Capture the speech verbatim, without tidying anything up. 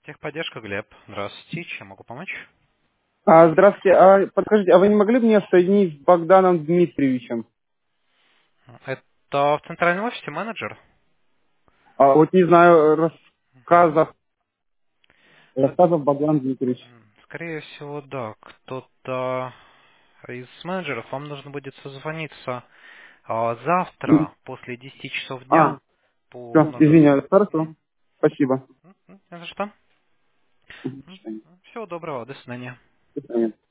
Техподдержка, Глеб. Здравствуйте, чем могу помочь? А, здравствуйте. А, подскажите, а вы не могли бы меня соединить с Богданом Дмитриевичем? Это в центральном офисе менеджер? А, вот не знаю, Мгм. рассказов. Ну, Рассказов Богдан Дмитриевич. м, скорее всего, да. Кто-то из менеджеров. Вам нужно будет созвониться а, М. завтра после десяти часов А, дня по все, номеру. извиняюсь. Хорошо. Мгм. Спасибо. М, м, Не за что. Мгм. До М, свидания. Всего доброго. До свидания. До свидания.